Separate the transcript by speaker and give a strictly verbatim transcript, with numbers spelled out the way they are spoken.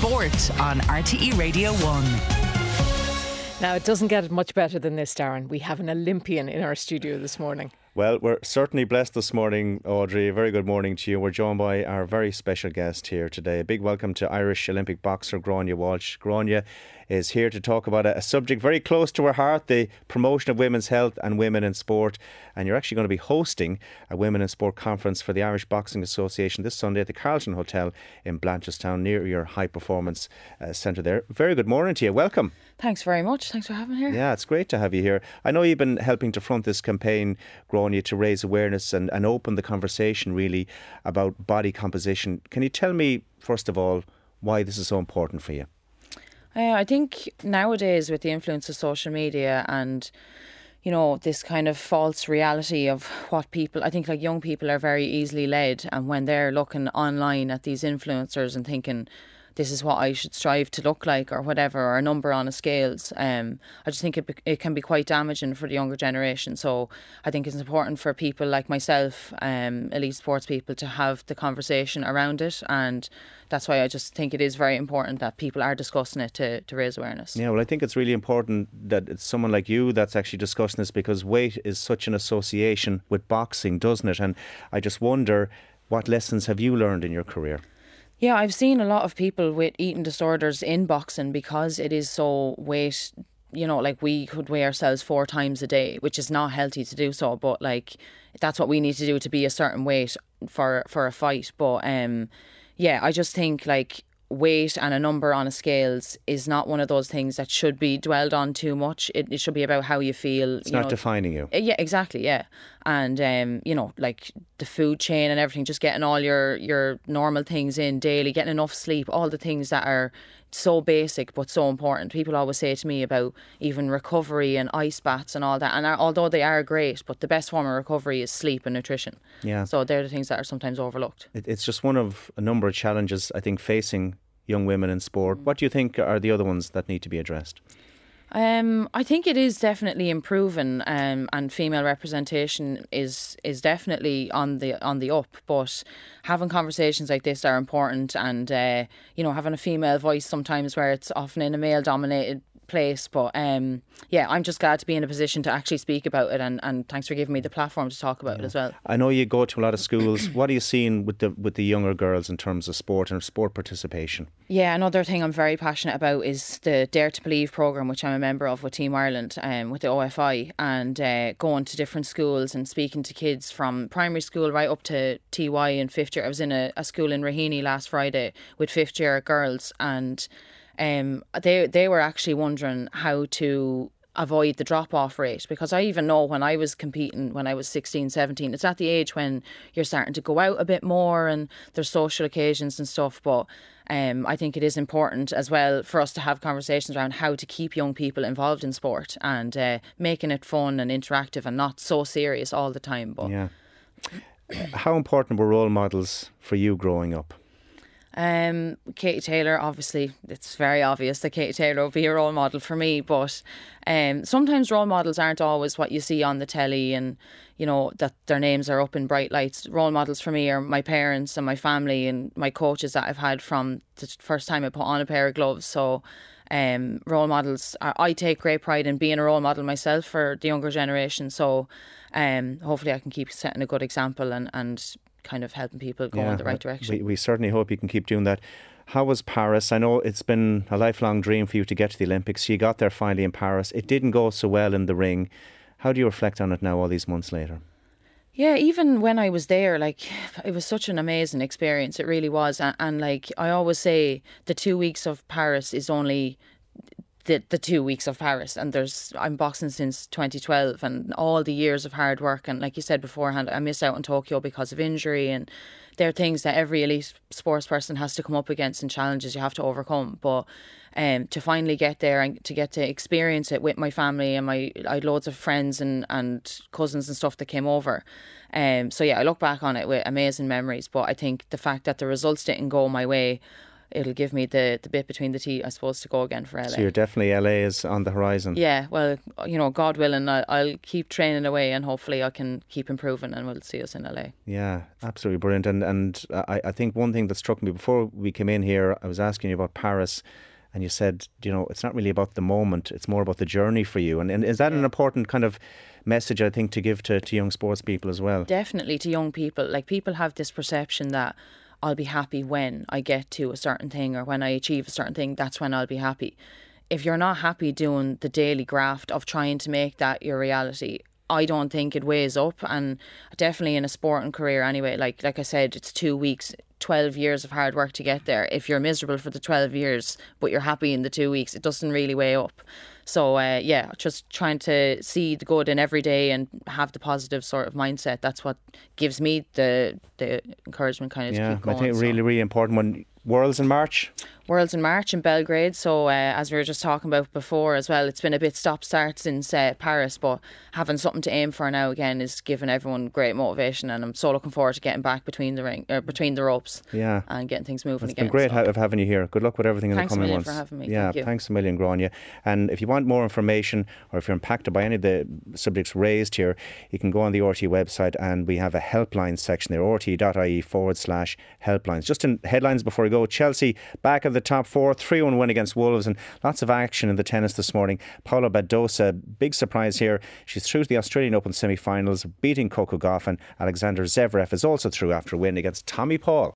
Speaker 1: Sport on R T E Radio one.
Speaker 2: Now, it doesn't get much better than this, Darren. We have an Olympian in our studio this morning.
Speaker 3: Well, we're certainly blessed this morning, Audrey. A very good morning to you. We're joined by our very special guest here today. A big welcome to Irish Olympic boxer Gráinne Walsh. Gráinne is here to talk about a, a subject very close to her heart, the promotion of women's health and women in sport. And you're actually going to be hosting a Women in Sport conference for the Irish Boxing Association this Sunday at the Carlton Hotel in Blanchardstown, near your high performance uh, centre there. Very good morning to you. Welcome.
Speaker 4: Thanks very much. Thanks for having me here.
Speaker 3: Yeah, it's great to have you here. I know you've been helping to front this campaign, Gráinne, to raise awareness and, and open the conversation really about body composition. Can you tell me, first of all, why this is so important for you?
Speaker 4: Uh, I think nowadays with the influence of social media and, you know, this kind of false reality of what people, I think like young people are very easily led, and when they're looking online at these influencers and thinking, this is what I should strive to look like or whatever, or a number on a scales. Um, I just think it it can be quite damaging for the younger generation. So I think it's important for people like myself, um, elite sports people, to have the conversation around it. And that's why I just think it is very important that people are discussing it to, to raise awareness.
Speaker 3: Yeah, well, I think it's really important that it's someone like you that's actually discussing this, because weight is such an association with boxing, doesn't it? And I just wonder, what lessons have you learned in your career?
Speaker 4: Yeah, I've seen a lot of people with eating disorders in boxing because it is so weight, you know, like we could weigh ourselves four times a day, which is not healthy to do so, but like that's what we need to do to be a certain weight for, for a fight. But um, yeah, I just think like weight and a number on a scales is not one of those things that should be dwelled on too much. It, it should be about how you feel.
Speaker 3: It's
Speaker 4: you
Speaker 3: not
Speaker 4: know.
Speaker 3: defining you.
Speaker 4: Yeah, exactly, yeah. And, um, you know, like the food chain and everything, just getting all your, your normal things in daily, getting enough sleep, all the things that are so basic but so important. People always say to me about even recovery and ice baths and all that. And although they are great, but the best form of recovery is sleep and nutrition.
Speaker 3: Yeah.
Speaker 4: So they're the things that are sometimes overlooked.
Speaker 3: It, it's just one of a number of challenges, I think, facing young women in sport. What do you think are the other ones that need to be addressed?
Speaker 4: Um, I think it is definitely improving, um, and female representation is is definitely on the on the up. But having conversations like this are important, and uh, you know, having a female voice sometimes where it's often in a male dominated place. But um, yeah, I'm just glad to be in a position to actually speak about it, and, and thanks for giving me the platform to talk about
Speaker 3: yeah.
Speaker 4: it as well.
Speaker 3: I know you go to a lot of schools. What are you seeing with the with the younger girls in terms of sport and sport participation?
Speaker 4: Yeah, another thing I'm very passionate about is the Dare to Believe programme, which I'm a member of with Team Ireland, um, with the O F I, and uh, going to different schools and speaking to kids from primary school right up to T Y and fifth year. I was in a, a school in Raheny last Friday with fifth year girls, and um, they they were actually wondering how to avoid the drop-off rate, because I even know when I was competing when I was sixteen, seventeen, it's at the age when you're starting to go out a bit more and there's social occasions and stuff, but um, I think it is important as well for us to have conversations around how to keep young people involved in sport and uh, making it fun and interactive and not so serious all the time. But
Speaker 3: yeah. How important were role models for you growing up?
Speaker 4: Um, Katie Taylor, obviously, it's very obvious that Katie Taylor will be a role model for me, but um, sometimes role models aren't always what you see on the telly and, you know, that their names are up in bright lights. Role models for me are my parents and my family and my coaches that I've had from the first time I put on a pair of gloves. So um, role models, are, I take great pride in being a role model myself for the younger generation. So um, hopefully I can keep setting a good example and, and kind of helping people go
Speaker 3: yeah,
Speaker 4: in the right direction.
Speaker 3: We, we certainly hope you can keep doing that. How was Paris? I know it's been a lifelong dream for you to get to the Olympics. You got there finally in Paris. It didn't go so well in the ring. How do you reflect on it now all these months later?
Speaker 4: Yeah, even when I was there, like, it was such an amazing experience. It really was. And, and like, I always say the two weeks of Paris is only the the two weeks of Paris, and there's I'm boxing since twenty twelve, and all the years of hard work, and like you said beforehand, I missed out on Tokyo because of injury, and they're things that every elite sports person has to come up against and challenges you have to overcome. But um, to finally get there and to get to experience it with my family and my I had loads of friends and, and cousins and stuff that came over. Um, so yeah, I look back on it with amazing memories. But I think the fact that the results didn't go my way it'll give me the, the bit between the teeth, I suppose, to go again for L A.
Speaker 3: So you're definitely L A is on the horizon.
Speaker 4: Yeah, well, you know, God willing, I'll, I'll keep training away and hopefully I can keep improving and we'll see us in L A.
Speaker 3: Yeah, absolutely brilliant. And and I, I think one thing that struck me before we came in here, I was asking you about Paris, and you said, you know, it's not really about the moment, it's more about the journey for you. And, and is that yeah. an important kind of message, I think, to give to, to young sports people as well?
Speaker 4: Definitely to young people. Like, people have this perception that I'll be happy when I get to a certain thing, or when I achieve a certain thing, that's when I'll be happy. If you're not happy doing the daily graft of trying to make that your reality, I don't think it weighs up. And definitely in a sporting career anyway, like like I said, it's two weeks, twelve years of hard work to get there. If you're miserable for the twelve years but you're happy in the two weeks, it doesn't really weigh up. So uh, yeah, just trying to see the good in every day and have the positive sort of mindset. That's what gives me the the encouragement kind of
Speaker 3: yeah,
Speaker 4: to keep going.
Speaker 3: I think
Speaker 4: so.
Speaker 3: really, really important one. Worlds in March?
Speaker 4: Worlds in March in Belgrade. So uh, as we were just talking about before as well, it's been a bit stop-start since uh, Paris, but having something to aim for now again is giving everyone great motivation, and I'm so looking forward to getting back between the ring, or between the ropes,
Speaker 3: yeah,
Speaker 4: and getting things moving
Speaker 3: it's
Speaker 4: again.
Speaker 3: It's been great
Speaker 4: so.
Speaker 3: ha- of having you here. Good luck with everything in
Speaker 4: thanks
Speaker 3: the coming months.
Speaker 4: Thanks a million for having me.
Speaker 3: Yeah,
Speaker 4: Thank you.
Speaker 3: Thanks a million, Grania. And if you want more information, or if you're impacted by any of the subjects raised here, you can go on the R T E website, and we have a helpline section there, r t e dot i e forward slash helplines. Just in headlines before we go, Chelsea back at the top four, three one win against Wolves, and lots of action in the tennis this morning. Paula Badosa, big surprise here. She's through to the Australian Open semi-finals, beating Coco Gauff, and Alexander Zverev is also through after a win against Tommy Paul.